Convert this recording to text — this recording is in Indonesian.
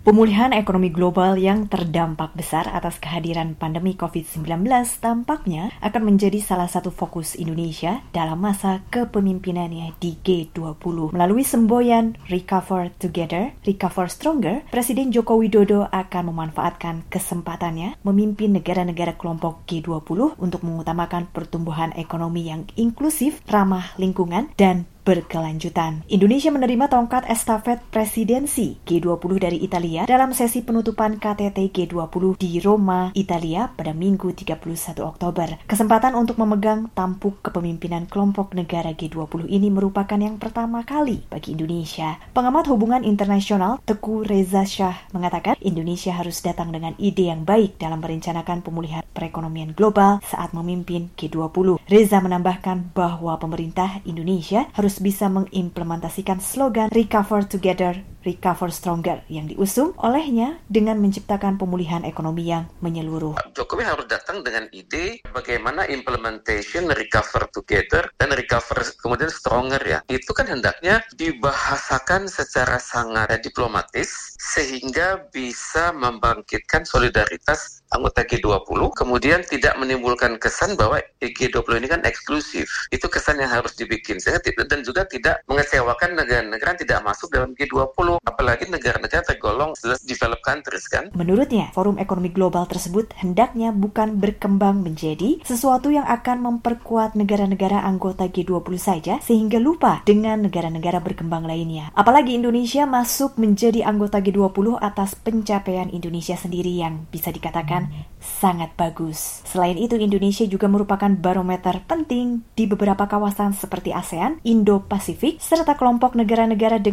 Pemulihan ekonomi global yang terdampak besar atas kehadiran pandemi COVID-19 tampaknya akan menjadi salah satu fokus Indonesia dalam masa kepemimpinannya di G20. Melalui semboyan Recover Together, Recover Stronger, Presiden Joko Widodo akan memanfaatkan kesempatannya memimpin negara-negara kelompok G20 untuk mengutamakan pertumbuhan ekonomi yang inklusif, ramah lingkungan, dan berkelanjutan. Indonesia menerima tongkat estafet presidensi G20 dari Italia dalam sesi penutupan KTT G20 di Roma, Italia pada Minggu 31 Oktober. Kesempatan untuk memegang tampuk kepemimpinan kelompok negara G20 ini merupakan yang pertama kali bagi Indonesia. Pengamat hubungan internasional Teguh Reza Shah mengatakan Indonesia harus datang dengan ide yang baik dalam merencanakan pemulihan perekonomian global saat memimpin G20. Reza menambahkan bahwa pemerintah Indonesia harus bisa mengimplementasikan slogan Recover Together, Recover Stronger yang diusung olehnya dengan menciptakan pemulihan ekonomi yang menyeluruh. Pak Jokowi harus datang dengan ide bagaimana implementation Recover Together dan Recover kemudian Stronger ya. Itu kan hendaknya dibahasakan secara sangat diplomatis sehingga bisa membangkitkan solidaritas anggota G20, kemudian tidak menimbulkan kesan bahwa G20 ini kan eksklusif. Itu kesan yang harus dibikin. Dan juga tidak mengecewakan negara-negara yang tidak masuk dalam G20, apalagi negara-negara tergolong developed countries kan. Menurutnya, forum ekonomi global tersebut hendaknya bukan berkembang menjadi sesuatu yang akan memperkuat negara-negara anggota G20 saja, sehingga lupa dengan negara-negara berkembang lainnya. Apalagi Indonesia masuk menjadi anggota G20 atas pencapaian Indonesia sendiri yang bisa dikatakan sangat bagus. Selain itu, Indonesia juga merupakan barometer penting di beberapa kawasan seperti ASEAN, Indo-Pasifik, serta kelompok negara-negara dengan